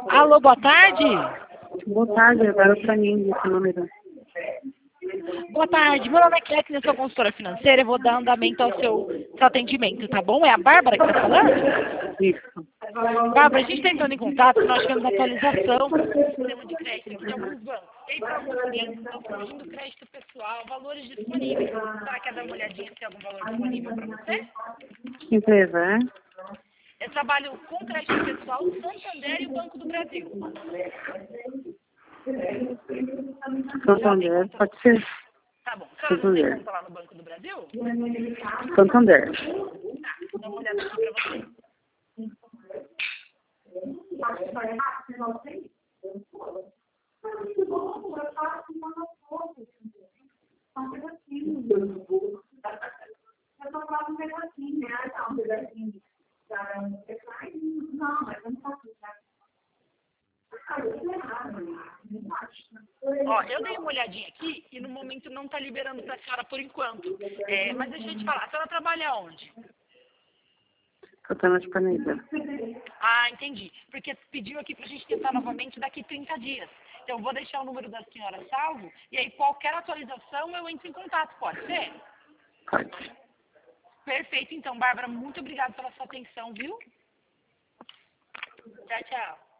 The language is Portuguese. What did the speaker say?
Alô, boa tarde. Boa tarde, agora para mim esse número. Boa tarde, meu nome é Clécia, eu sou consultora financeira, eu vou dar andamento ao seu atendimento, tá bom? É a Bárbara que está falando? Isso. Bárbara, a gente está entrando em contato, nós tivemos atualização do sistema de crédito aqui de alguns bancos. E aí, para alguns clientes, estão surgindo crédito pessoal, valores disponíveis. Será que é dar uma olhadinha se tem algum valor disponível para você? Que empresa é? Eu trabalho com crédito pessoal, Santander e o Banco do Brasil. Santander, pode ser? Tá bom. A senhora não tem conta lá no Banco do Brasil? Santander. Tá, dá uma olhada aqui para você. Ó, eu dei uma olhadinha aqui e no momento não está liberando para a senhora por enquanto. Mas deixa eu te falar, a senhora trabalha onde? Santana de Parnaíba. Ah, entendi. Porque pediu aqui para a gente tentar novamente daqui 30 dias. Então eu vou deixar o número da senhora salvo e aí qualquer atualização eu entro em contato, pode ser? Pode. Perfeito, então, Bárbara, muito obrigada pela sua atenção, viu? Tchau, tchau.